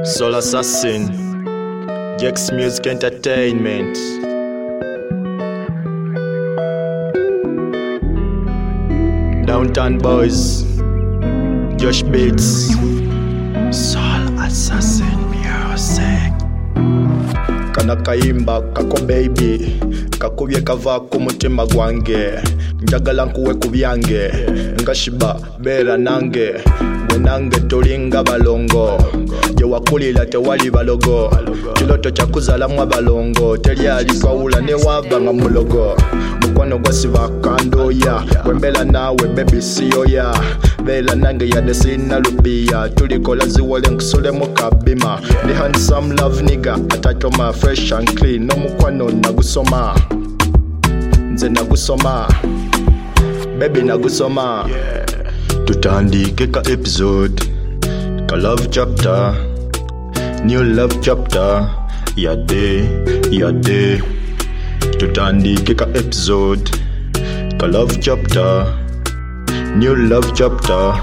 Soul Assassin, Jex Music Entertainment. Downtown Boys, Josh Beats, Soul Assassin Music. Kana kayimba kako baby, kakubye kava ku mutima gwange, njagala nkuwe ku byange, ngashiba bera nange, gwe nange tolinga balongo, gye wakulira tewali balogo, kiloto kyakuzalamu abalongo, teri alitwawula ne waba nga mulogo, mukwano gwasiba kandoya, wembera nawe baby siyoya, bera nange yadde sina lupiya, tulikola ziwole nkusulemu kabima, the handsome love nigga, atatoma fresh and clean, n'omukwano nagusoma, nze nagusoma, baby nagusoma, tutandike ka episode, ka love chapter, new love chapter, yade, tutandike ka episode, ka love chapter, new love chapter,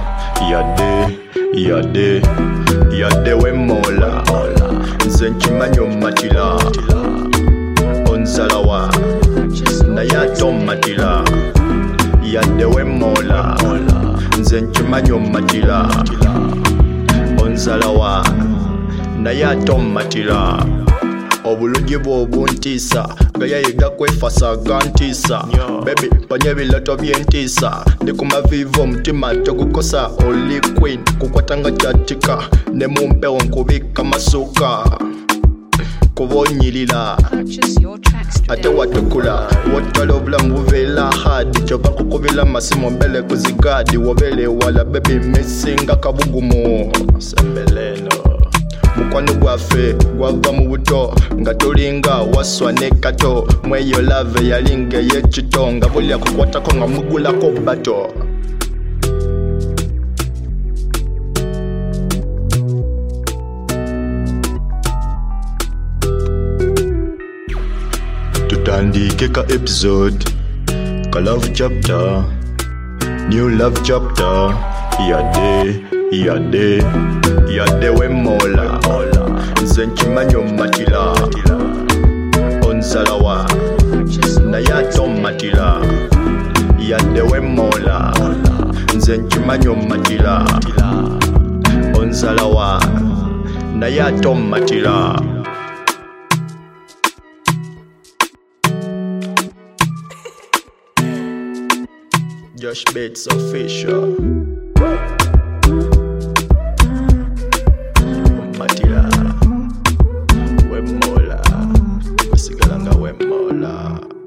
yade wemola, nze nkimanyi omatira, onzalawa, naye ate omatira, yade wemola, nze nkimanyi omatira, onzalawa, naye ate omatira, obulungi bwo obuntiisa, gayayiga kwefasa gantiisa, baby mpanya ebiloto byentiisa, ndi ku mavivu omutima tegukosa, oli queen kukwatanga kyatika, ne mu mpewo nkubika masuka, kuba onyirira ate watukula, wotwala obulamu bubeera hard, kyova nkukubira masimu mbele kuzigadi, wobeere wala baby misinga kabugumu, sembeleno mukwano gwaffe gwava mu buto, nga tulinga waswa ne kato, mweyo lave yalinga ey'ekito, nga buli akukwatako nga mugulako bato. Tutandike ka episode, ka love chapter, new love chapter, yade wemola, nze nkimanyi omatira, onzalawa, naye ate omatira, yade wemola, nze nkimanyi omatira, onzalawa, naye ate omatira. Josh Beats official. Matira, wemola, sigalanga wemola.